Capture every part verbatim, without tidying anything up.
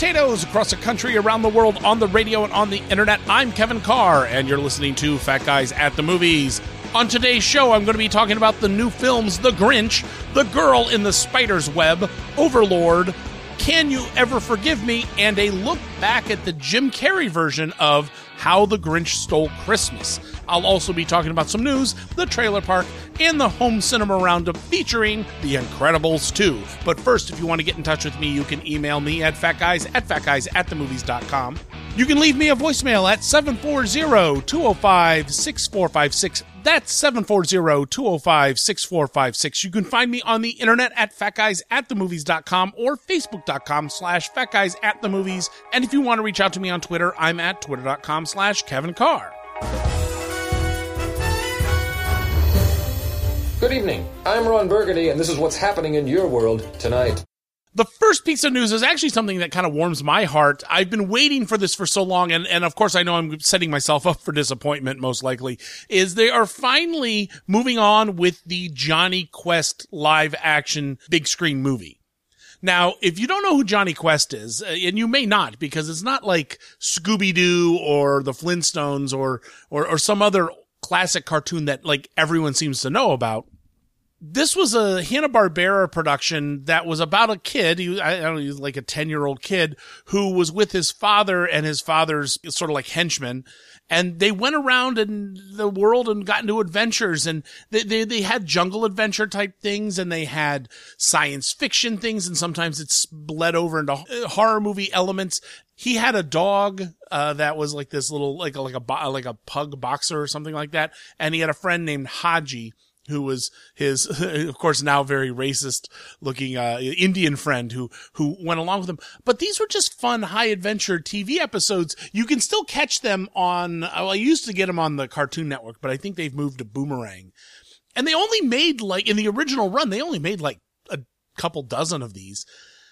potatoes across the country, around the world, on the radio and on the internet. I'm Kevin Carr, and you're listening to Fat Guys at the Movies. On today's show, I'm going to be talking about the new films The Grinch, The Girl in the Spider's Web, Overlord, Can You Ever Forgive Me, and a look back at the Jim Carrey version of How the Grinch Stole Christmas. I'll also be talking about some news, the trailer park, and the home cinema roundup featuring The Incredibles two. But first, if you want to get in touch with me, you can email me at fatguys at fatguys at the movies dot com. You can leave me a voicemail at seven four zero, two zero five, six four five six. That's seven four zero, two zero five, six four five six. You can find me on the internet at fatguys at the movies dot com or facebook.com slash fatguys at the movies. And if you want to reach out to me on Twitter, I'm at twitter.com slash Kevin Carr. Good evening. I'm Ron Burgundy, and this is what's happening in your world tonight. The first piece of news is actually something that kind of warms my heart. I've been waiting for this for so long, and, and of course I know I'm setting myself up for disappointment, most likely, is they are finally moving on with the Jonny Quest live-action big screen movie. Now, if you don't know who Jonny Quest is, and you may not, because it's not like Scooby-Doo or the Flintstones or, or, or some other classic cartoon that like everyone seems to know about. This was a Hanna-Barbera production that was about a kid, he, I don't know, he was like a ten-year-old kid who was with his father and his father's sort of like henchmen, and they went around in the world and got into adventures, and they, they, they had jungle adventure type things, and they had science fiction things, and sometimes it's bled over into horror movie elements. He had a dog, uh, that was like this little, like a, like a, like a pug boxer or something like that, and he had a friend named Haji, who was his, of course, now very racist looking, uh, Indian friend who, who went along with him. But these were just fun, high adventure T V episodes. You can still catch them on, well, I used to get them on the Cartoon Network, but I think they've moved to Boomerang. And they only made like, in the original run, they only made like a couple dozen of these.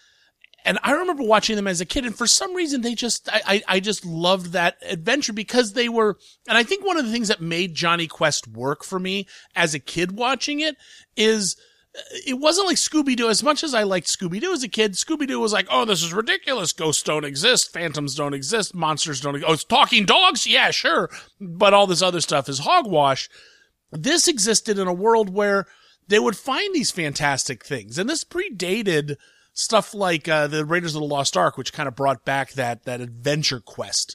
And I remember watching them as a kid, and for some reason they just, I, I, I just loved that adventure because they were, and I think one of the things that made Jonny Quest work for me as a kid watching it is it wasn't like Scooby-Doo. As much as I liked Scooby-Doo as a kid, Scooby-Doo was like, oh, this is ridiculous. Ghosts don't exist. Phantoms don't exist. Monsters don't exist. Oh, it's talking dogs? Yeah, sure. But all this other stuff is hogwash. This existed in a world where they would find these fantastic things. And this predated stuff like uh, the Raiders of the Lost Ark, which kind of brought back that that adventure quest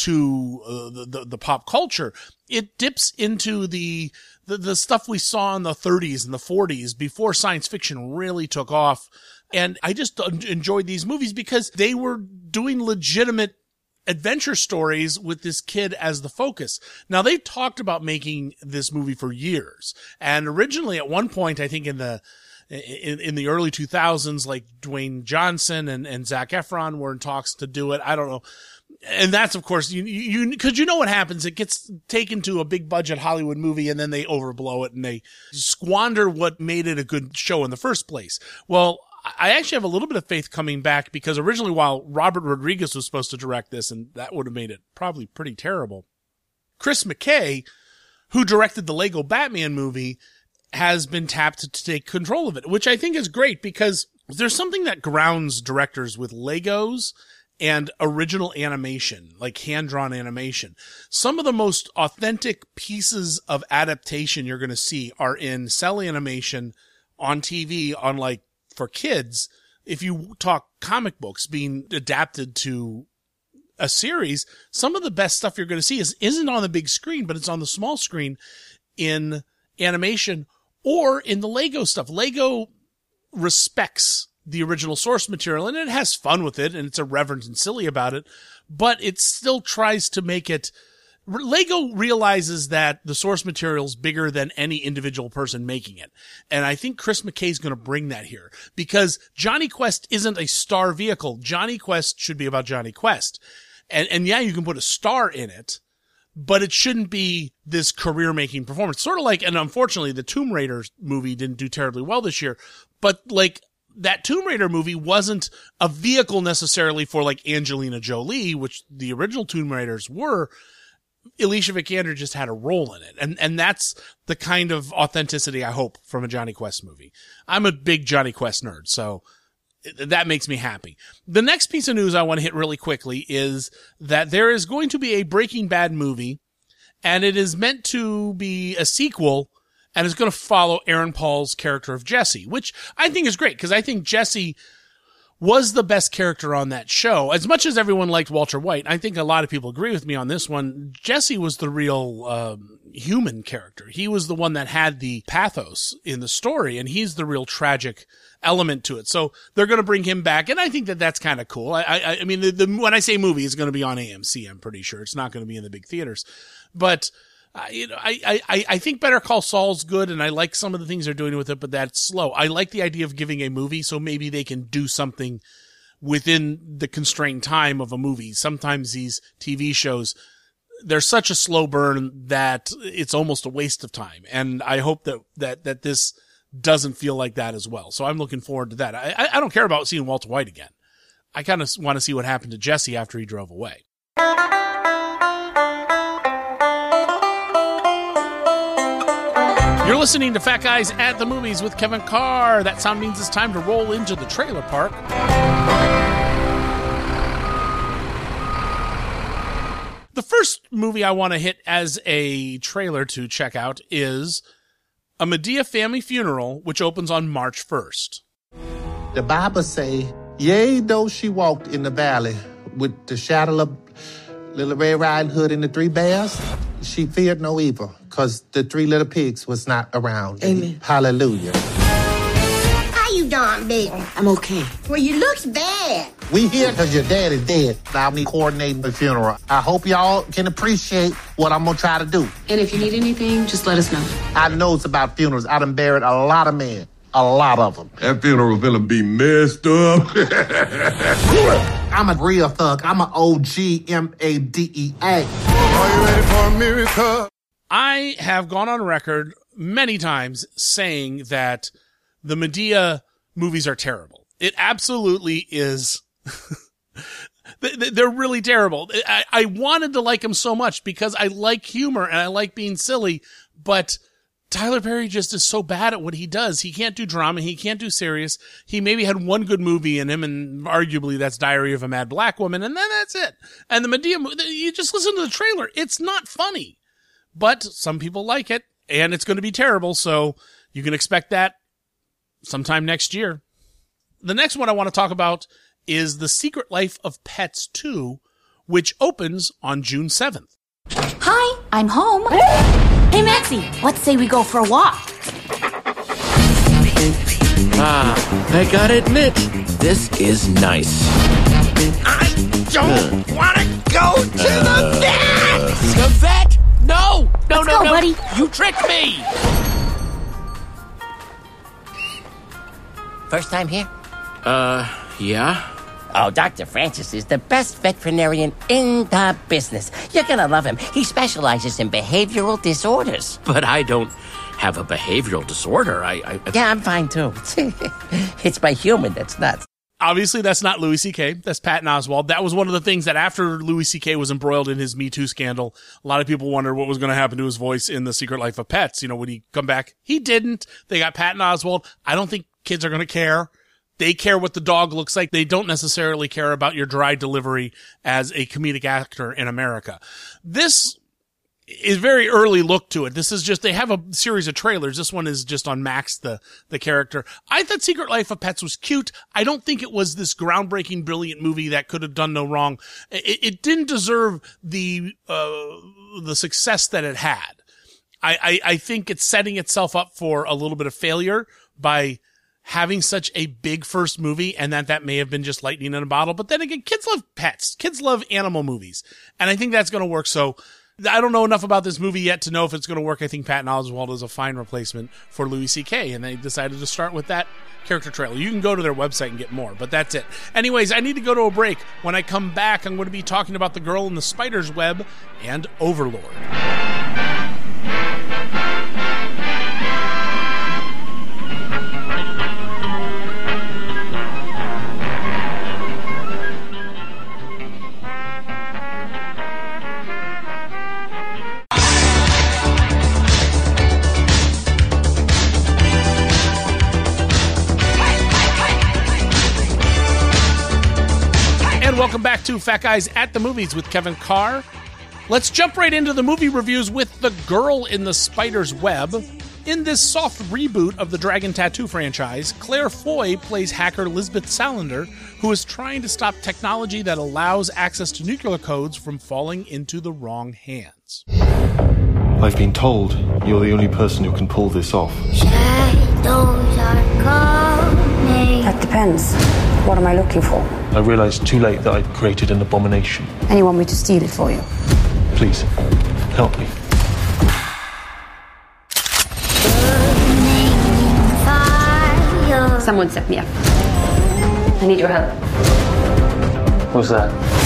to uh, the, the the pop culture. It dips into the, the the stuff we saw in the thirties and the forties before science fiction really took off. And I just enjoyed these movies because they were doing legitimate adventure stories with this kid as the focus. Now, they've talked about making this movie for years. And originally, at one point, I think in the In, in the early two thousands, like Dwayne Johnson and, and Zac Efron were in talks to do it. I don't know. And that's, of course, you, you, cause you know what happens. It gets taken to a big budget Hollywood movie and then they overblow it and they squander what made it a good show in the first place. Well, I actually have a little bit of faith coming back because originally while Robert Rodriguez was supposed to direct this, and that would have made it probably pretty terrible, Chris McKay, who directed the Lego Batman movie, has been tapped to take control of it, which I think is great because there's something that grounds directors with Legos and original animation, like hand-drawn animation. Some of the most authentic pieces of adaptation you're going to see are in cell animation on T V, on like for kids. If you talk comic books being adapted to a series, some of the best stuff you're going to see is, isn't on the big screen, but it's on the small screen in animation or in the Lego stuff. Lego respects the original source material and it has fun with it and it's irreverent and silly about it, but it still tries to make it. Lego realizes that the source material is bigger than any individual person making it. And I think Chris McKay is going to bring that here because Jonny Quest isn't a star vehicle. Jonny Quest should be about Jonny Quest. And, and yeah, you can put a star in it, but it shouldn't be this career-making performance. Sort of like, and unfortunately, the Tomb Raider movie didn't do terribly well this year, but like that Tomb Raider movie wasn't a vehicle necessarily for like Angelina Jolie, which the original Tomb Raiders were. Alicia Vikander just had a role in it. And, and that's the kind of authenticity I hope from a Jonny Quest movie. I'm a big Jonny Quest nerd, so that makes me happy. The next piece of news I want to hit really quickly is that there is going to be a Breaking Bad movie, and it is meant to be a sequel, and it's going to follow Aaron Paul's character of Jesse, which I think is great, because I think Jesse was the best character on that show. As much as everyone liked Walter White, I think a lot of people agree with me on this one. Jesse was the real um, human character. He was the one that had the pathos in the story, and he's the real tragic element to it. So they're going to bring him back, and I think that that's kind of cool. I, I, I mean, the, the, when I say movie, it's going to be on A M C, I'm pretty sure. It's not going to be in the big theaters. But Uh, you know, I, I, I think Better Call Saul's good, and I like some of the things they're doing with it, but that's slow. I like the idea of giving a movie, so maybe they can do something within the constrained time of a movie. Sometimes these T V shows, they're such a slow burn that it's almost a waste of time. And I hope that, that, that this doesn't feel like that as well. So I'm looking forward to that. I, I don't care about seeing Walter White again. I kind of want to see what happened to Jesse after he drove away. You're listening to Fat Guys at the Movies with Kevin Carr. That sound means it's time to roll into the trailer park. The first movie I want to hit as a trailer to check out is A Madea Family Funeral, which opens on March first. The Bible say, yea, though she walked in the valley with the shadow of Little Red Riding Hood and the three bears, she feared no evil, because the three little pigs was not around. Amen. Hallelujah. How you doing, baby? I'm okay. Well, you looks bad. We here because your dad is dead. Now me coordinating the funeral. I hope y'all can appreciate what I'm going to try to do. And if you need anything, just let us know. I know it's about funerals. I done buried a lot of men. A lot of them. That funeral gonna be messed up. I'm a real thug. I'm an O G M A D E A. Are you ready for a miracle? I have gone on record many times saying that the Madea movies are terrible. It absolutely is. They're really terrible. I, I wanted to like them so much because I like humor and I like being silly, but Tyler Perry just is so bad at what he does. He can't do drama. He can't do serious. He maybe had one good movie in him, and arguably that's Diary of a Mad Black Woman, and then that's it. And the Madea, you just listen to the trailer. It's not funny. But some people like it, and it's going to be terrible, so you can expect that sometime next year. The next one I want to talk about is The Secret Life of Pets two, which opens on June seventh. Hi, I'm home. Hey, Maxie, let's say we go for a walk. Ah, I gotta admit, this is nice. I don't uh, want to go to uh, the vet! The vet? No! No, let's no, go, no! buddy. You tricked me! First time here? Uh, yeah? Oh, Doctor Francis is the best veterinarian in the business. You're gonna love him. He specializes in behavioral disorders. But I don't have a behavioral disorder. I, I, I... Yeah, I'm fine, too. It's my human that's nuts. Obviously, that's not Louis C K. That's Patton Oswalt. That was one of the things that after Louis C K was embroiled in his Me Too scandal, a lot of people wondered what was going to happen to his voice in The Secret Life of Pets. You know, would he come back? He didn't. They got Patton Oswalt. I don't think kids are going to care. They care what the dog looks like. They don't necessarily care about your dry delivery as a comedic actor in America. This is very early look to it. This is just, they have a series of trailers. This one is just on Max, the, the character. I thought Secret Life of Pets was cute. I don't think it was this groundbreaking, brilliant movie that could have done no wrong. It, it didn't deserve the, uh, the success that it had. I, I, I think it's setting itself up for a little bit of failure by having such a big first movie, and that that may have been just lightning in a bottle. But then again, kids love pets. Kids love animal movies. And I think that's going to work. So I don't know enough about this movie yet to know if it's going to work. I think Patton Oswalt is a fine replacement for Louis C K, and they decided to start with that character trailer. You can go to their website and get more, but that's it. Anyways, I need to go to a break. When I come back, I'm going to be talking about The Girl in the Spider's Web and Overlord. And welcome back to Fat Guys at the Movies with Kevin Carr. Let's jump right into the movie reviews with The Girl in the Spider's Web. In this soft reboot of the Dragon Tattoo franchise, Claire Foy plays hacker Lisbeth Salander, who is trying to stop technology that allows access to nuclear codes from falling into the wrong hands. I've been told you're the only person who can pull this off. Shadows are coming. That depends. What am I looking for? I realized too late that I'd created an abomination. And you want me to steal it for you? Please, help me. Someone set me up. I need your help. What's that?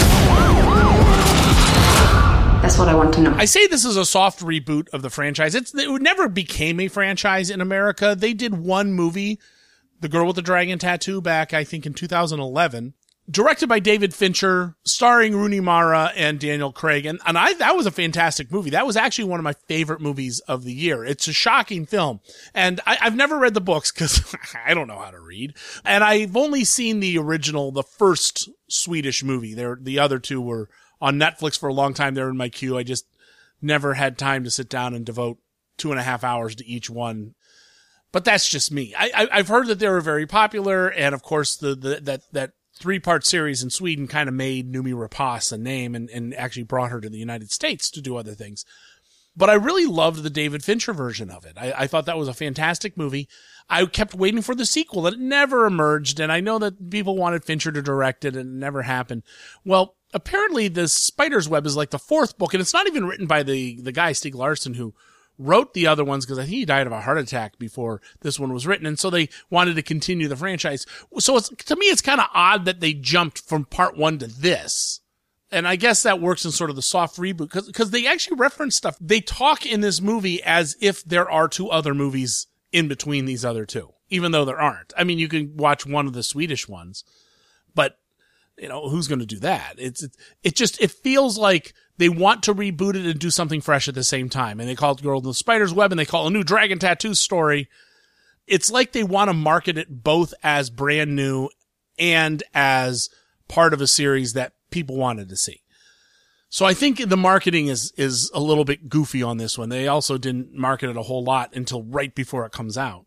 That's what I want to know. I say this is a soft reboot of the franchise. It's, it never became a franchise in America. They did one movie, The Girl with the Dragon Tattoo, back, I think, in two thousand eleven. Directed by David Fincher, starring Rooney Mara and Daniel Craig. And, and I, that was a fantastic movie. That was actually one of my favorite movies of the year. It's a shocking film. And I, I've never read the books because I don't know how to read. And I've only seen the original, the first Swedish movie. There, the other two were on Netflix for a long time. They're in my queue. I just never had time to sit down and devote two and a half hours to each one. But that's just me. I, I, I've heard that they were very popular. And of course, the, the, that, that, three-part series in Sweden kind of made Noomi Rapace a name and, and actually brought her to the United States to do other things. But I really loved the David Fincher version of it. I, I thought that was a fantastic movie. I kept waiting for the sequel that never emerged, and I know that people wanted Fincher to direct it, and it never happened. Well, apparently the Spider's Web is like the fourth book, and it's not even written by the, the guy, Stieg Larsson, who wrote the other ones because I think he died of a heart attack before this one was written. And so they wanted to continue the franchise. So it's, to me, it's kind of odd that they jumped from part one to this. And I guess that works in sort of the soft reboot because, because they actually reference stuff. They talk in this movie as if there are two other movies in between these other two, even though there aren't. I mean, you can watch one of the Swedish ones, but you know, who's going to do that? It's, it, it just, it feels like they want to reboot it and do something fresh at the same time. And they call it Girl in the Spider's Web and they call it a new Dragon Tattoo story. It's like they want to market it both as brand new and as part of a series that people wanted to see. So I think the marketing is, is a little bit goofy on this one. They also didn't market it a whole lot until right before it comes out.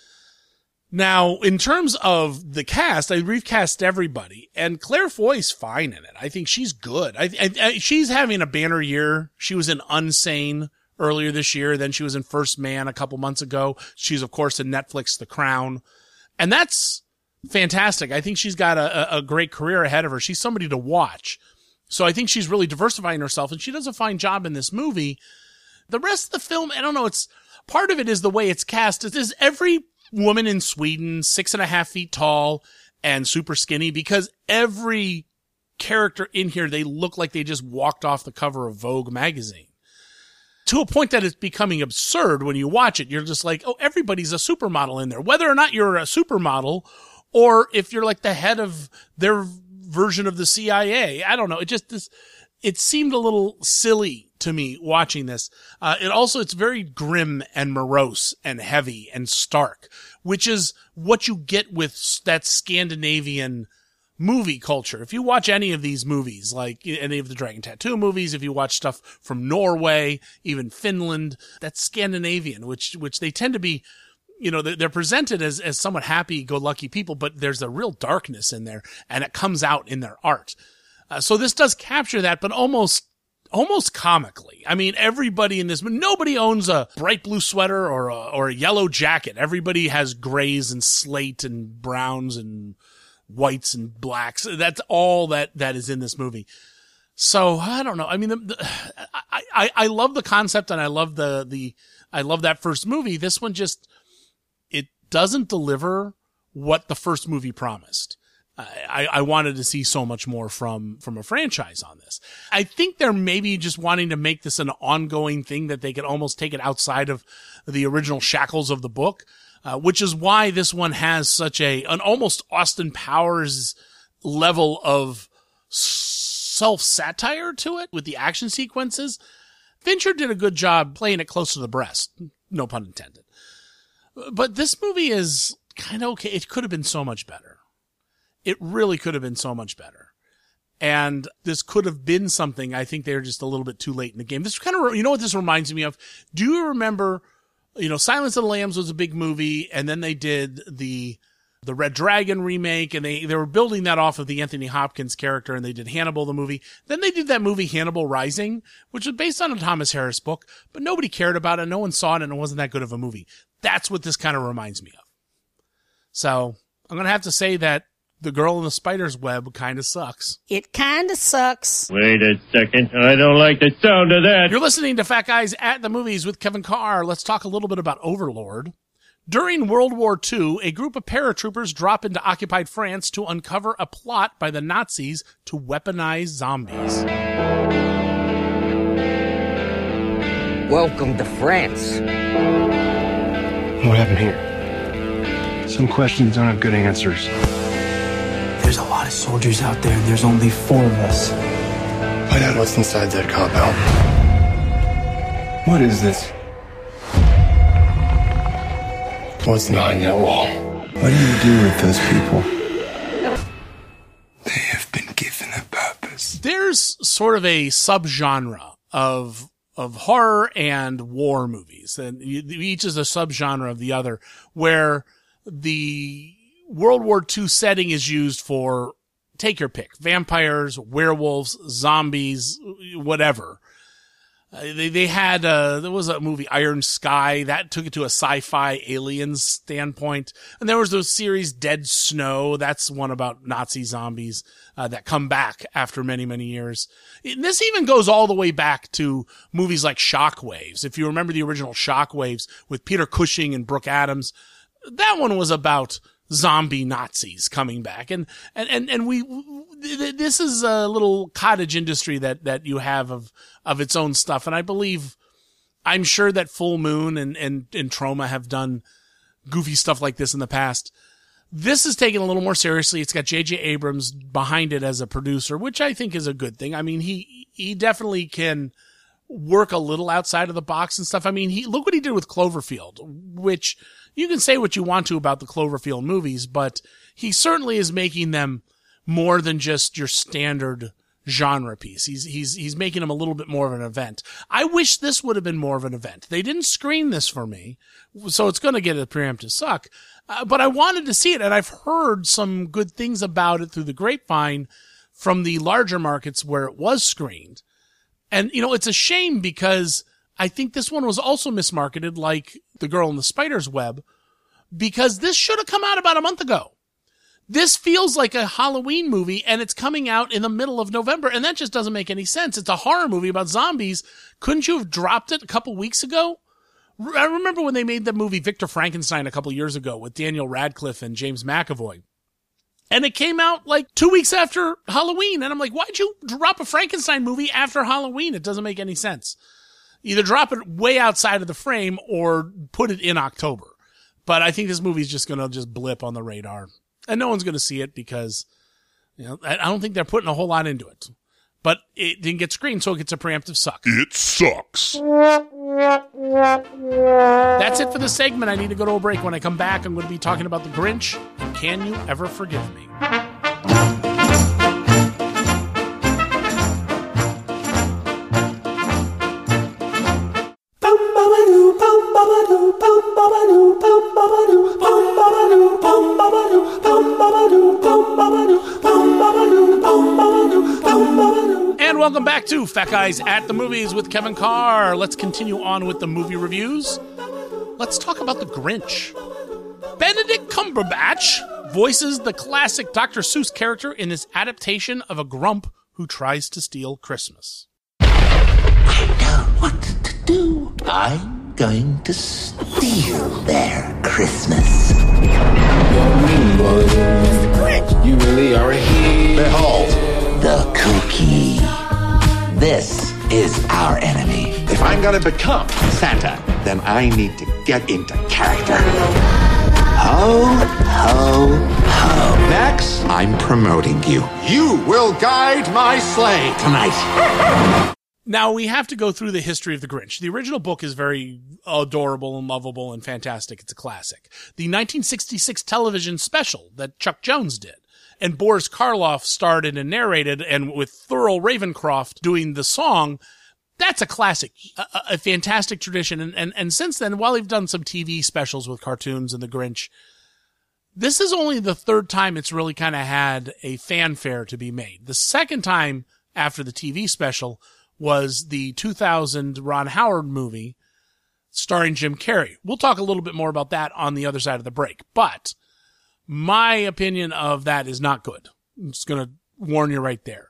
Now, in terms of the cast, I recast everybody, and Claire Foy's fine in it. I think she's good. I, I, I, she's having a banner year. She was in Unsane earlier this year. Then she was in First Man a couple months ago. She's, of course, in Netflix, The Crown. And that's fantastic. I think she's got a, a great career ahead of her. She's somebody to watch. So I think she's really diversifying herself, and she does a fine job in this movie. The rest of the film, I don't know, it's part of it is the way it's cast. It is every woman in Sweden, six and a half feet tall and super skinny, because every character in here, they look like they just walked off the cover of Vogue magazine. To a point that it's becoming absurd when you watch it. You're just like, oh, everybody's a supermodel in there. Whether or not you're a supermodel, or if you're like the head of their version of the C I A. I don't know. It just, this, it seemed a little silly to me watching this. Uh, it also, it's very grim and morose and heavy and stark, which is what you get with that Scandinavian movie culture. If you watch any of these movies, like any of the Dragon Tattoo movies, if you watch stuff from Norway, even Finland, that's Scandinavian, which, which they tend to be, you know, they're presented as, as somewhat happy-go-lucky people, but there's a real darkness in there, and it comes out in their art. Uh, so this does capture that, but almost Almost comically. I mean, everybody in this, nobody owns a bright blue sweater or a, or a yellow jacket. Everybody has grays and slate and browns and whites and blacks. That's all that, that is in this movie. So I don't know. I mean, the, the, I, I, I love the concept and I love the, the, I love that first movie. This one just, it doesn't deliver what the first movie promised. I, I wanted to see so much more from, from a franchise on this. I think they're maybe just wanting to make this an ongoing thing that they could almost take it outside of the original shackles of the book, uh, which is why this one has such a, an almost Austin Powers level of self-satire to it with the action sequences. Fincher did a good job playing it close to the breast. No pun intended. But this movie is kind of okay. It could have been so much better. It really could have been so much better. And this could have been something. I think they're just a little bit too late in the game. This kind of, you know what this reminds me of? Do you remember, you know, Silence of the Lambs was a big movie, and then they did the the Red Dragon remake, and they, they were building that off of the Anthony Hopkins character, and they did Hannibal the movie. Then they did that movie Hannibal Rising, which was based on a Thomas Harris book, but nobody cared about it, no one saw it, and it wasn't that good of a movie. That's what this kind of reminds me of. So I'm going to have to say that The Girl in the Spider's Web kind of sucks. It kind of sucks. Wait a second. I don't like the sound of that. You're listening to Fat Guys at the Movies with Kevin Carr. Let's talk a little bit about Overlord. During World War Two, a group of paratroopers drop into occupied France to uncover a plot by the Nazis to weaponize zombies. Welcome to France. What happened here? Some questions don't have good answers. There's a lot of soldiers out there, and there's only four of us. Find out what's inside that compound. What is this? What's behind that wall? What do you do with those people? They have been given a purpose. There's sort of a subgenre of of horror and war movies, and each is a subgenre of the other, where the World War Two setting is used for, take your pick, vampires, werewolves, zombies, whatever. Uh, they, they had, uh, there was a movie, Iron Sky, that took it to a sci-fi aliens standpoint. And there was those series, Dead Snow, that's one about Nazi zombies, uh, that come back after many, many years. And this even goes all the way back to movies like Shockwaves. If you remember the original Shockwaves with Peter Cushing and Brooke Adams, that one was about zombie Nazis coming back. And, and, and, and we, this is a little cottage industry that, that you have of, of its own stuff. And I believe, I'm sure that Full Moon and, and, and Troma have done goofy stuff like this in the past. This is taken a little more seriously. It's got J J Abrams behind it as a producer, which I think is a good thing. I mean, he, he definitely can work a little outside of the box and stuff. I mean, he, look what he did with Cloverfield, which you can say what you want to about the Cloverfield movies, but he certainly is making them more than just your standard genre piece. He's, he's, he's making them a little bit more of an event. I wish this would have been more of an event. They didn't screen this for me, so it's going to get a preemptive suck. Uh, but I wanted to see it, and I've heard some good things about it through the grapevine from the larger markets where it was screened. And, you know, it's a shame because I think this one was also mismarketed like The Girl in the Spider's Web, because this should have come out about a month ago. This feels like a Halloween movie, and it's coming out in the middle of November, and that just doesn't make any sense. It's a horror movie about zombies. Couldn't you have dropped it a couple weeks ago? I remember when they made the movie Victor Frankenstein a couple years ago with Daniel Radcliffe and James McAvoy. And it came out like two weeks after Halloween. And I'm like, why'd you drop a Frankenstein movie after Halloween? It doesn't make any sense. Either drop it way outside of the frame or put it in October. But I think this movie's just going to just blip on the radar. And no one's going to see it because, you know, I don't think they're putting a whole lot into it. But it didn't get screened, so it gets a preemptive suck. It sucks. That's it for this segment. I need to go to a break. When I come back, I'm going to be talking about The Grinch and Can You Ever Forgive Me? And welcome back to Fat Guys at the Movies with Kevin Carr. Let's continue on with the movie reviews. Let's talk about The Grinch. Benedict Cumberbatch voices the classic Doctor Seuss character in this adaptation of a grump who tries to steal Christmas. I know what to do. I'm going to steal their Christmas. Mister Grinch, you really are a hero. Behold, the cookie. This is our enemy. If I'm going to become Santa, then I need to get into character. Ho, ho, ho. Max, I'm promoting you. You will guide my sleigh tonight. Now, we have to go through the history of The Grinch. The original book is very adorable and lovable and fantastic. It's a classic. The nineteen sixty-six television special that Chuck Jones did and Boris Karloff starred in and narrated, and with Thurl Ravencroft doing the song, that's a classic, a, a fantastic tradition. And, and, and since then, while they've done some T V specials with cartoons and The Grinch, this is only the third time it's really kind of had a fanfare to be made. The second time after the T V special was the two thousand Ron Howard movie starring Jim Carrey. We'll talk a little bit more about that on the other side of the break. But my opinion of that is not good. I'm just going to warn you right there.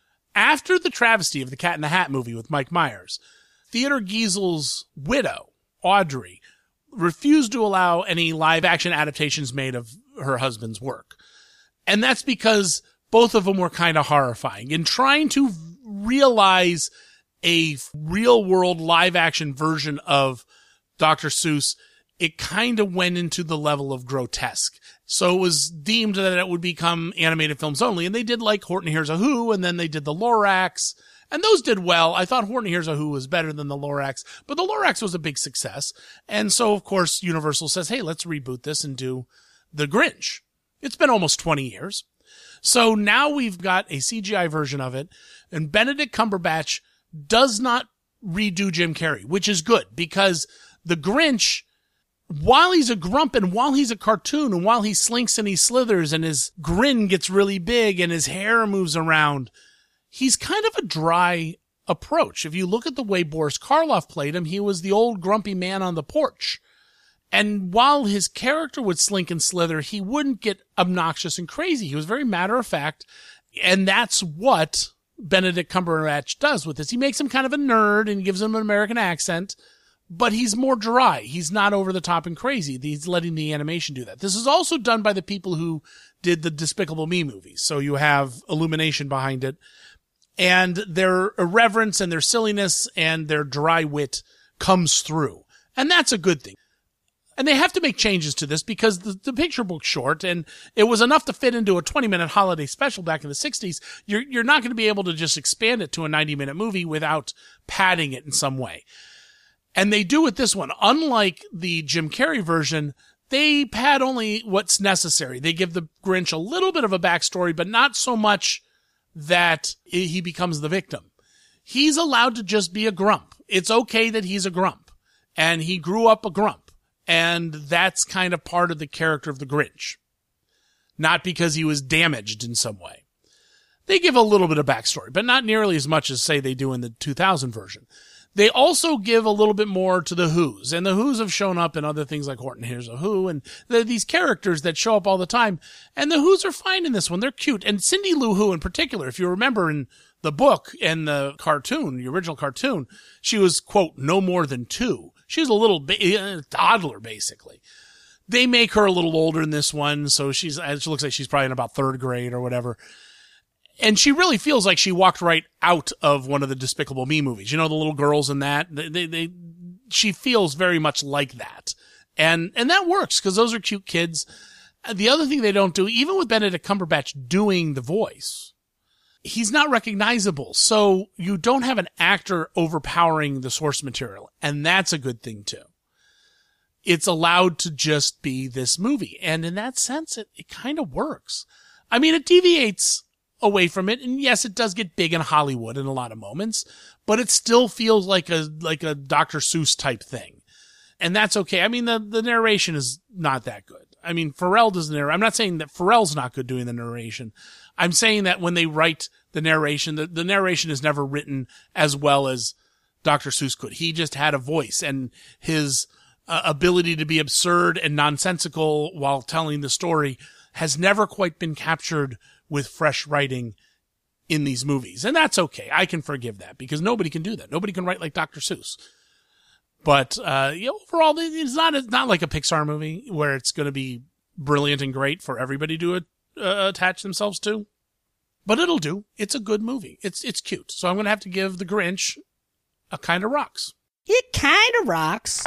After the travesty of the Cat in the Hat movie with Mike Myers, Theodore Geisel's widow, Audrey, refused to allow any live-action adaptations made of her husband's work. And that's because both of them were kind of horrifying. In trying to realize a real-world live-action version of Doctor Seuss, it kind of went into the level of grotesque. So it was deemed that it would become animated films only. And they did like Horton Hears a Who, and then they did the Lorax. And those did well. I thought Horton Hears a Who was better than the Lorax, but the Lorax was a big success. And so, of course, Universal says, hey, let's reboot this and do The Grinch. It's been almost twenty years. So now we've got a C G I version of it, and Benedict Cumberbatch does not redo Jim Carrey, which is good, because The Grinch, while he's a grump and while he's a cartoon and while he slinks and he slithers and his grin gets really big and his hair moves around, he's kind of a dry approach. If you look at the way Boris Karloff played him, he was the old grumpy man on the porch. And while his character would slink and slither, he wouldn't get obnoxious and crazy. He was very matter of fact. And that's what Benedict Cumberbatch does with this. He makes him kind of a nerd and gives him an American accent, but he's more dry. He's not over the top and crazy. He's letting the animation do that. This is also done by the people who did the Despicable Me movies. So you have Illumination behind it, and their irreverence and their silliness and their dry wit comes through. And that's a good thing. And they have to make changes to this because the, the picture book's short, and it was enough to fit into a twenty-minute holiday special back in the sixties. You're, you're not going to be able to just expand it to a ninety-minute movie without padding it in some way. And they do with this one. Unlike the Jim Carrey version, they pad only what's necessary. They give the Grinch a little bit of a backstory, but not so much that he becomes the victim. He's allowed to just be a grump. It's okay that he's a grump. And he grew up a grump. And that's kind of part of the character of the Grinch. Not because he was damaged in some way. They give a little bit of backstory, but not nearly as much as, say, they do in the two thousand version. They also give a little bit more to the Who's, and the Who's have shown up in other things like Horton Hears a Who, and they're these characters that show up all the time, and the Who's are fine in this one. They're cute, and Cindy Lou Who in particular, if you remember in the book and the cartoon, the original cartoon, she was, quote, no more than two. She was a little ba- toddler, basically. They make her a little older in this one, so she's, it looks like she's probably in about third grade or whatever. And she really feels like she walked right out of one of the Despicable Me movies. You know, the little girls in that? They, they, they she feels very much like that. And, and that works, because those are cute kids. The other thing they don't do, even with Benedict Cumberbatch doing the voice, he's not recognizable. So you don't have an actor overpowering the source material. And that's a good thing, too. It's allowed to just be this movie. And in that sense, it, it kind of works. I mean, it deviates away from it, and yes, it does get big in Hollywood in a lot of moments, but it still feels like a like a Doctor Seuss type thing, and that's okay. I mean, the the narration is not that good. I mean, Pharrell does narrate. I'm not saying that Pharrell's not good doing the narration. I'm saying that when they write the narration, the, the narration is never written as well as Doctor Seuss could. He just had a voice, and his uh, ability to be absurd and nonsensical while telling the story has never quite been captured with fresh writing in these movies. And that's okay. I can forgive that, because nobody can do that. Nobody can write like Doctor Seuss. But, uh, you know, overall, it's not, it's not like a Pixar movie where it's going to be brilliant and great for everybody to uh, attach themselves to. But it'll do. It's a good movie. It's, it's cute. So I'm going to have to give The Grinch a kind of rocks. It kind of rocks.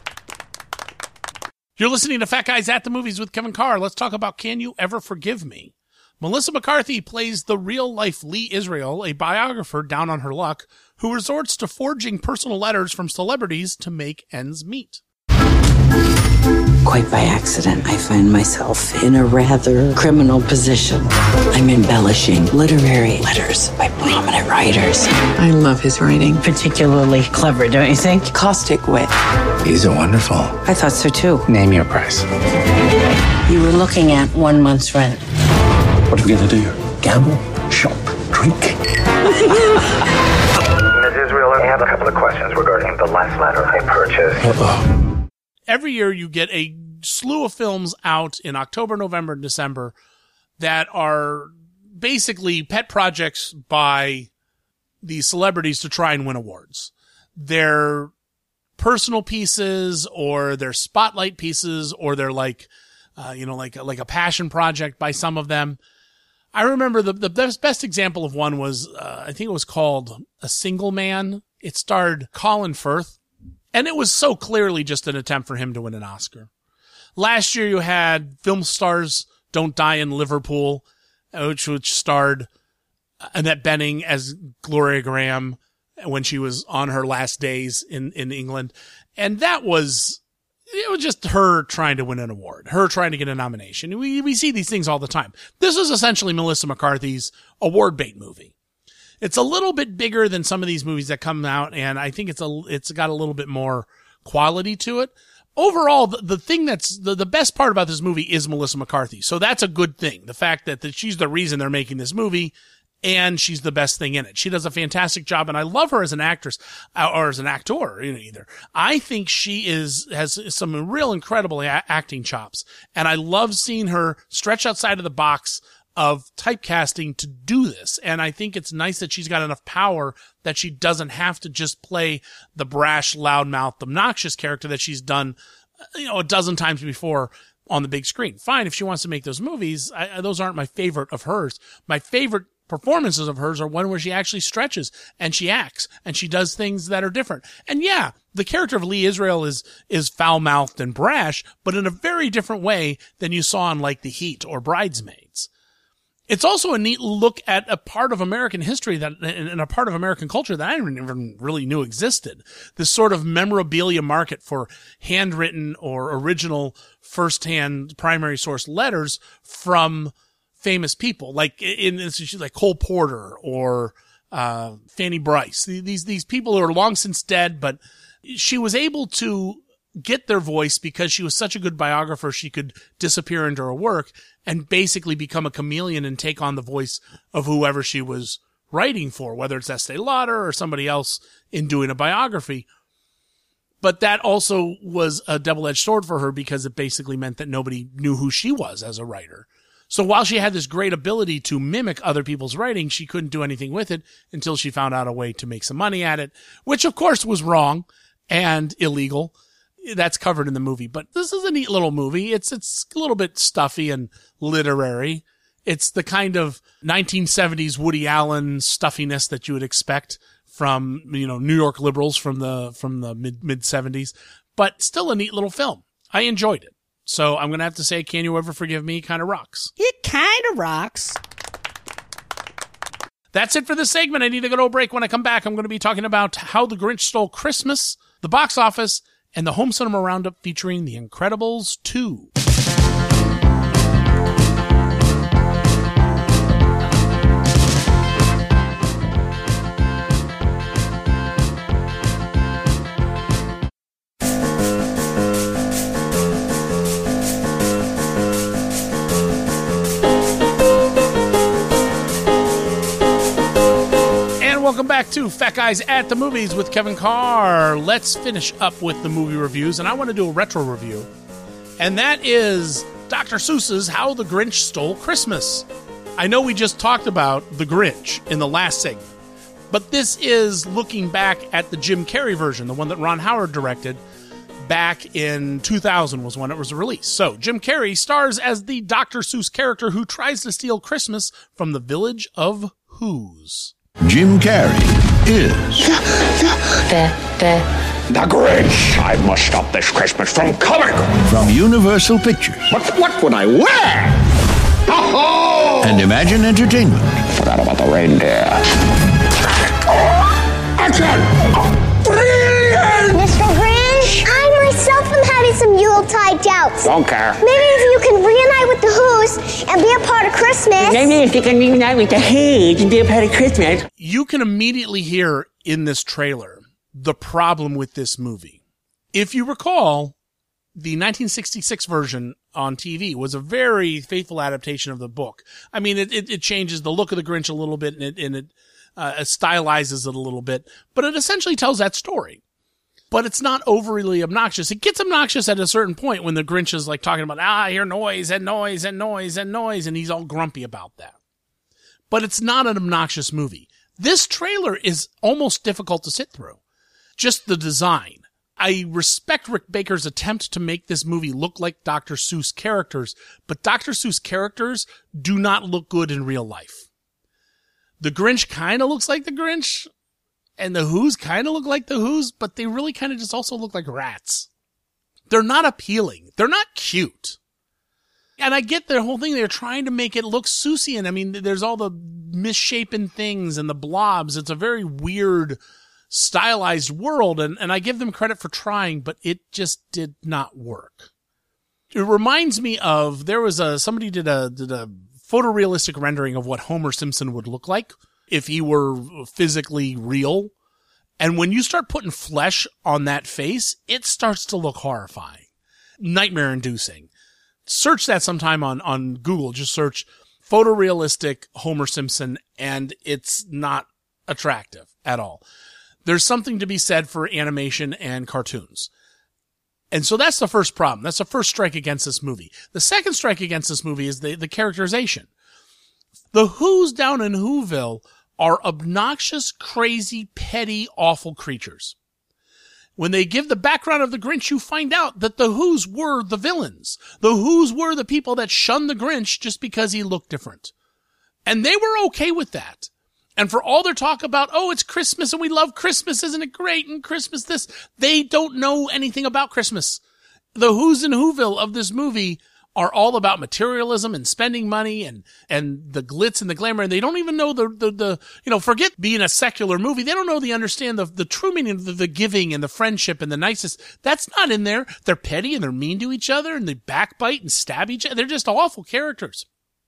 You're listening to Fat Guys at the Movies with Kevin Carr. Let's talk about Can You Ever Forgive Me? Melissa McCarthy plays the real-life Lee Israel, a biographer down on her luck, who resorts to forging personal letters from celebrities to make ends meet. Quite by accident, I find myself in a rather criminal position. I'm embellishing literary letters by prominent writers. I love his writing. Particularly clever, don't you think? Caustic wit. These are wonderful. I thought so too. Name your price. You were looking at one month's rent. What are we gonna do? Gamble? Shop? Drink? Miz Israel, I have a couple of questions regarding the last letter I purchased. Uh-oh. Every year you get a slew of films out in October, November, and December that are basically pet projects by these celebrities to try and win awards. They're personal pieces, or they're spotlight pieces, or they're like, uh, you know, like, like a passion project by some of them. I remember the, the best, best example of one was, uh, I think it was called A Single Man. It starred Colin Firth. And it was so clearly just an attempt for him to win an Oscar. Last year you had Film Stars Don't Die in Liverpool, which, which starred Annette Bening as Gloria Graham when she was on her last days in, in England. And that was, it was just her trying to win an award, her trying to get a nomination. We, we see these things all the time. This is essentially Melissa McCarthy's award bait movie. It's a little bit bigger than some of these movies that come out, and I think it's a it's got a little bit more quality to it. Overall, the, the thing that's the, the best part about this movie is Melissa McCarthy. So that's a good thing. The fact that, that she's the reason they're making this movie, and she's the best thing in it. She does a fantastic job, and I love her as an actress, or as an actor, you know, either. I think she is has some real incredible a- acting chops, and I love seeing her stretch outside of the box of typecasting to do this. And I think it's nice that she's got enough power that she doesn't have to just play the brash, loudmouth, obnoxious character that she's done, you know, a dozen times before on the big screen. Fine, if she wants to make those movies, I, those aren't my favorite of hers. My favorite performances of hers are one where she actually stretches and she acts and she does things that are different. And yeah, the character of Lee Israel is, is foul-mouthed and brash, but in a very different way than you saw in like The Heat or Bridesmaids. It's also a neat look at a part of American history that, and a part of American culture that I never really knew existed. This sort of memorabilia market for handwritten or original first-hand primary source letters from famous people, like in, in like Cole Porter or uh Fanny Bryce. These these people who are long since dead, but she was able to get their voice because she was such a good biographer. She could disappear into her work and basically become a chameleon and take on the voice of whoever she was writing for, whether it's Estee Lauder or somebody else in doing a biography. But that also was a double-edged sword for her because it basically meant that nobody knew who she was as a writer. So while she had this great ability to mimic other people's writing, she couldn't do anything with it until she found out a way to make some money at it, which of course was wrong and illegal. That's covered in the movie, but this is a neat little movie. It's, it's a little bit stuffy and literary. It's the kind of nineteen seventies Woody Allen stuffiness that you would expect from, you know, New York liberals from the, from the mid, mid seventies, but still a neat little film. I enjoyed it. So I'm going to have to say, Can You Ever Forgive Me kind of rocks. It kind of rocks. That's it for this segment. I need to go to a break. When I come back, I'm going to be talking about How the Grinch Stole Christmas, the box office, and the Home Cinema Roundup featuring The Incredibles two. Welcome back to Fat Guys at the Movies with Kevin Carr. Let's finish up with the movie reviews, and I want to do a retro review. And that is Doctor Seuss's How the Grinch Stole Christmas. I know we just talked about The Grinch in the last segment, but this is looking back at the Jim Carrey version, the one that Ron Howard directed back in two thousand was when it was released. So Jim Carrey stars as the Doctor Seuss character who tries to steal Christmas from the Village of Who's. Jim Carrey is the, the, the Grinch. I must stop this Christmas from coming. From Universal Pictures. What, what would I wear? Oh! And Imagine Entertainment. Forgot about the reindeer. Action! Brilliant! Mister Grinch, I myself am having some Yuletide else. Don't care. Maybe if you can reunite with the Who's and be a part of Christmas. Maybe if you can reunite with the Who's and be a part of Christmas. You can immediately hear in this trailer the problem with this movie. If you recall, the nineteen sixty-six version on T V was a very faithful adaptation of the book. I mean, it, it, it changes the look of the Grinch a little bit, and it, and it uh, stylizes it a little bit, but it essentially tells that story. But it's not overly obnoxious. It gets obnoxious at a certain point when the Grinch is like talking about, ah, I hear noise and noise and noise and noise, and he's all grumpy about that. But it's not an obnoxious movie. This trailer is almost difficult to sit through. Just the design. I respect Rick Baker's attempt to make this movie look like Doctor Seuss characters, but Doctor Seuss characters do not look good in real life. The Grinch kind of looks like the Grinch, and the Who's kind of look like the Who's, but they really kind of just also look like rats. They're not appealing. They're not cute. And I get their whole thing. They're trying to make it look Seussian. I mean, there's all the misshapen things and the blobs. It's a very weird stylized world, and, and I give them credit for trying, but it just did not work. It reminds me of, there was a, somebody did a, did a photorealistic rendering of what Homer Simpson would look like if he were physically real. And when you start putting flesh on that face, it starts to look horrifying. Nightmare inducing. Search that sometime on, on Google. Just search photorealistic Homer Simpson, and it's not attractive at all. There's something to be said for animation and cartoons. And so that's the first problem. That's the first strike against this movie. The second strike against this movie is the, the characterization. The Who's down in Whoville are obnoxious, crazy, petty, awful creatures. When they give the background of the Grinch, you find out that the Who's were the villains. The Who's were the people that shunned the Grinch just because he looked different. And they were okay with that. And for all their talk about, oh, it's Christmas and we love Christmas, isn't it great? And Christmas this, they don't know anything about Christmas. The Who's in Whoville of this movie are all about materialism and spending money and, and the glitz and the glamour. And they don't even know the, the, the, you know, forget being a secular movie. They don't know the understand the, the true meaning of the, the giving and the friendship and the nicest. That's not in there. They're petty and they're mean to each other and they backbite and stab each other. They're just awful characters.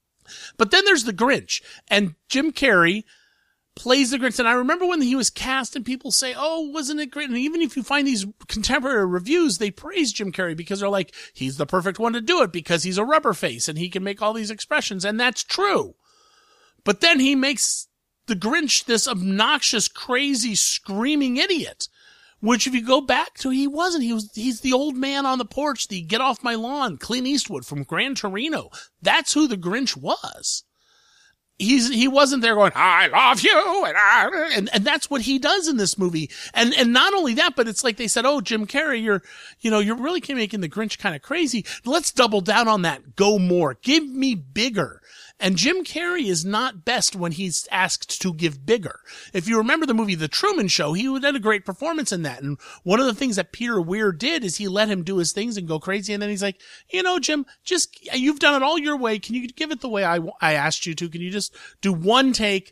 But then there's the Grinch, and Jim Carrey plays the Grinch. And I remember when he was cast and people say, oh, wasn't it great? And even if you find these contemporary reviews, they praise Jim Carrey because they're like, he's the perfect one to do it because he's a rubber face and he can make all these expressions. And that's true. But then he makes the Grinch this obnoxious, crazy, screaming idiot, which if you go back to, he wasn't. He was, he's the old man on the porch, the get off my lawn, Clint Eastwood from Gran Torino. That's who the Grinch was. He's, he wasn't there going, I love you, and, I, and, and that's what he does in this movie. And, and not only that, but it's like they said, oh, Jim Carrey, you're, you know, you're really making the Grinch kind of crazy. Let's double down on that. Go more. Give me bigger. And Jim Carrey is not best when he's asked to give bigger. If you remember the movie The Truman Show, he had a great performance in that. And one of the things that Peter Weir did is he let him do his things and go crazy. And then he's like, you know, Jim, just, you've done it all your way. Can you give it the way I, I asked you to? Can you just do one take,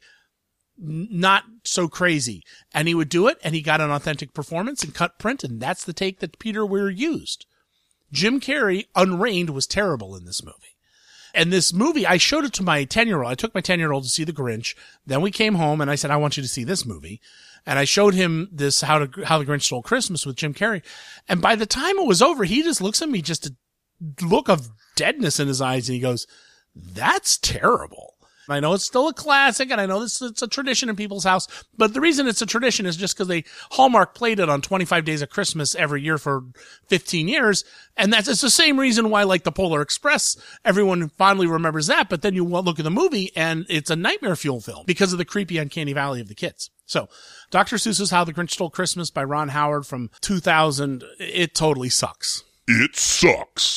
not so crazy? And he would do it, and he got an authentic performance and cut print. And that's the take that Peter Weir used. Jim Carrey, Unreigned, was terrible in this movie. And this movie, I showed it to my ten-year-old. I took my ten-year-old to see The Grinch. Then we came home, and I said, I want you to see this movie. And I showed him this How to How the Grinch Stole Christmas with Jim Carrey. And by the time it was over, he just looks at me, just a look of deadness in his eyes, and he goes, that's terrible. I know it's still a classic, and I know this it's a tradition in people's house, but the reason it's a tradition is just because they Hallmark played it on twenty-five Days of Christmas every year for fifteen years, and that's it's the same reason why, like the Polar Express, everyone fondly remembers that, but then you look at the movie, and it's a nightmare fuel film because of the creepy, uncanny valley of the kids. So, Doctor Seuss's How the Grinch Stole Christmas by Ron Howard from two thousand, it totally sucks. It sucks.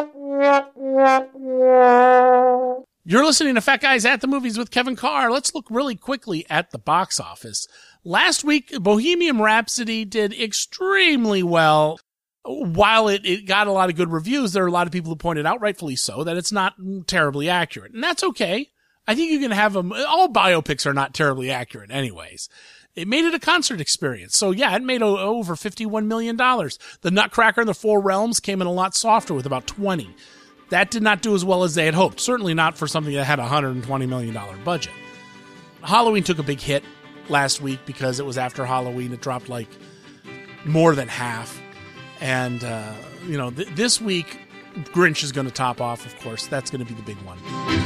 You're listening to Fat Guys at the Movies with Kevin Carr. Let's look really quickly at the box office. Last week, Bohemian Rhapsody did extremely well. While it, it got a lot of good reviews, there are a lot of people who pointed out, rightfully so, that it's not terribly accurate. And that's okay. I think you can have them. All biopics are not terribly accurate anyways. it made it a concert experience. So yeah, it made o- over fifty-one million dollars. The Nutcracker and the Four Realms came in a lot softer with about twenty. That did not do as well as they had hoped. Certainly not for something that had a one hundred twenty million dollars budget. Halloween took a big hit last week because it was after Halloween. It dropped like more than half. And, uh, you know, th- this week, Grinch is going to top off, of course. That's going to be the big one.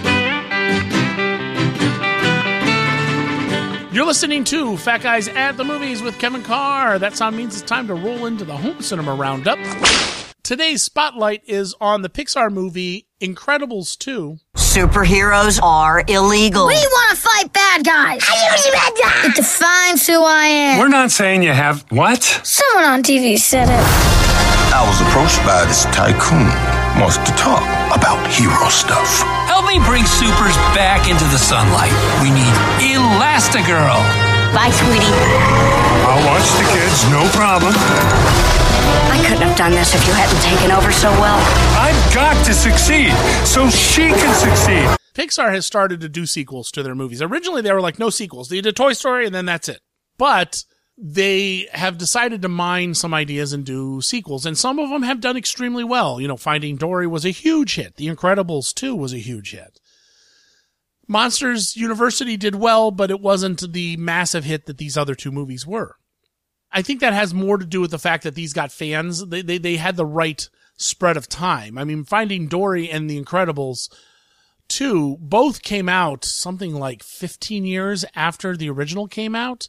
You're listening to Fat Guys at the Movies with Kevin Carr. That sound means it's time to roll into the home cinema roundup. Today's spotlight is on the Pixar movie Incredibles two. Superheroes are illegal. We want to fight bad guys. It defines who I am. We're not saying you have... What? Someone on T V said it. I was approached by this tycoon. Wants to talk about hero stuff. Help me bring supers back into the sunlight. We need Elastigirl. Bye, sweetie. I'll watch the kids, no problem. I couldn't have done this if you hadn't taken over so well. I've got to succeed so she can succeed. Pixar has started to do sequels to their movies. Originally, they were like, no sequels. They did Toy Story, and then that's it. But they have decided to mine some ideas and do sequels, and some of them have done extremely well. You know, Finding Dory was a huge hit. The Incredibles two was a huge hit. Monsters University did well, but it wasn't the massive hit that these other two movies were. I think that has more to do with the fact that these got fans. They, they, they had the right spread of time. I mean, Finding Dory and The Incredibles two both came out something like fifteen years after the original came out.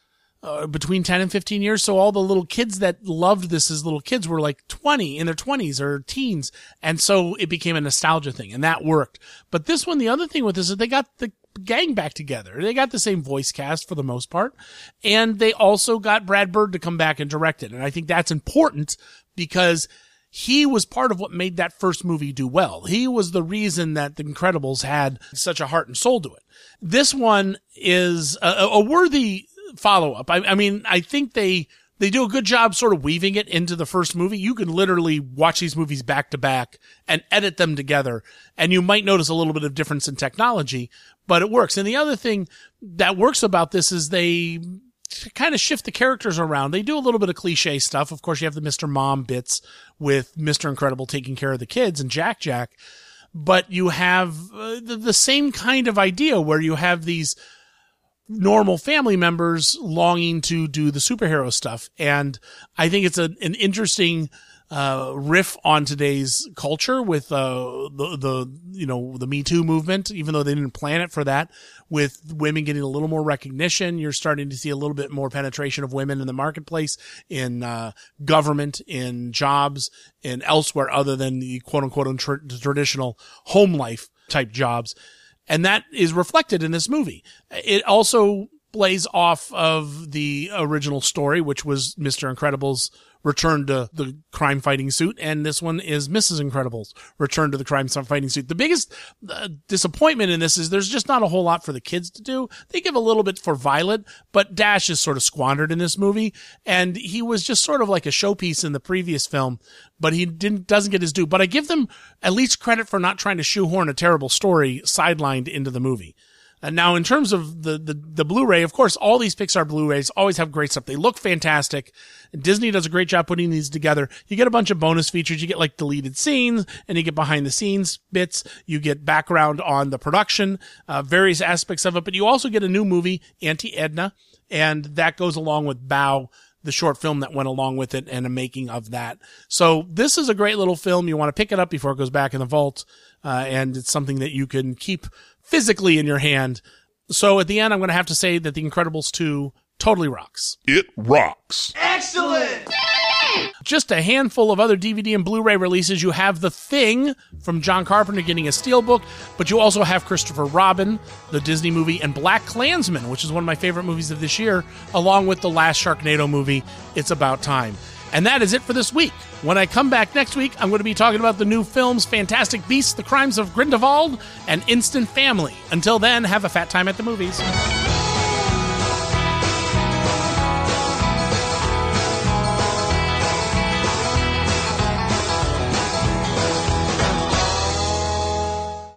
Uh, between ten and fifteen years. So all the little kids that loved this as little kids were like twenty, in their twenties or teens. And so it became a nostalgia thing, and that worked. But this one, the other thing with this is they got the gang back together. They got the same voice cast for the most part. And they also got Brad Bird to come back and direct it. And I think that's important because he was part of what made that first movie do well. He was the reason that The Incredibles had such a heart and soul to it. This one is a, a worthy follow-up. I, I mean, I think they they do a good job sort of weaving it into the first movie. You can literally watch these movies back to back and edit them together, and you might notice a little bit of difference in technology, but it works. And the other thing that works about this is they kind of shift the characters around. They do a little bit of cliche stuff. Of course, you have the Mister Mom bits with Mister Incredible taking care of the kids and Jack Jack, but you have uh, the, the same kind of idea where you have these normal family members longing to do the superhero stuff. And I think it's a, an interesting uh riff on today's culture with uh the the you know the Me Too movement, even though they didn't plan it for that, with women getting a little more recognition. You're starting to see a little bit more penetration of women in the marketplace, in uh government, in jobs, and elsewhere other than the quote unquote tra- traditional home life type jobs. And that is reflected in this movie. It also plays off of the original story, which was Mister Incredible's return to the crime fighting suit. And this one is Missus Incredible's return to the crime fighting suit. The biggest uh, disappointment in this is there's just not a whole lot for the kids to do. They give a little bit for Violet, but Dash is sort of squandered in this movie. And he was just sort of like a showpiece in the previous film, but he didn't, doesn't get his due. But I give them at least credit for not trying to shoehorn a terrible story sidelined into the movie. And now in terms of the, the, the Blu-ray, of course, all these Pixar Blu-rays always have great stuff. They look fantastic. Disney does a great job putting these together. You get a bunch of bonus features. You get like deleted scenes, and you get behind the scenes bits. You get background on the production, uh, various aspects of it, but you also get a new movie, Auntie Edna, and that goes along with Bao, the short film that went along with it, and a making of that. So this is a great little film. You want to pick it up before it goes back in the vault, uh, and it's something that you can keep physically in your hand. So at the end, I'm going to have to say that The Incredibles two totally rocks. It rocks. Excellent! Just a handful of other D V D and Blu-ray releases. You have The Thing from John Carpenter getting a steelbook, but you also have Christopher Robin, the Disney movie, and Black Klansman, which is one of my favorite movies of this year, along with the last Sharknado movie, It's About Time. And that is it for this week. When I come back next week, I'm going to be talking about the new films Fantastic Beasts, The Crimes of Grindelwald, and Instant Family. Until then, have a fat time at the movies.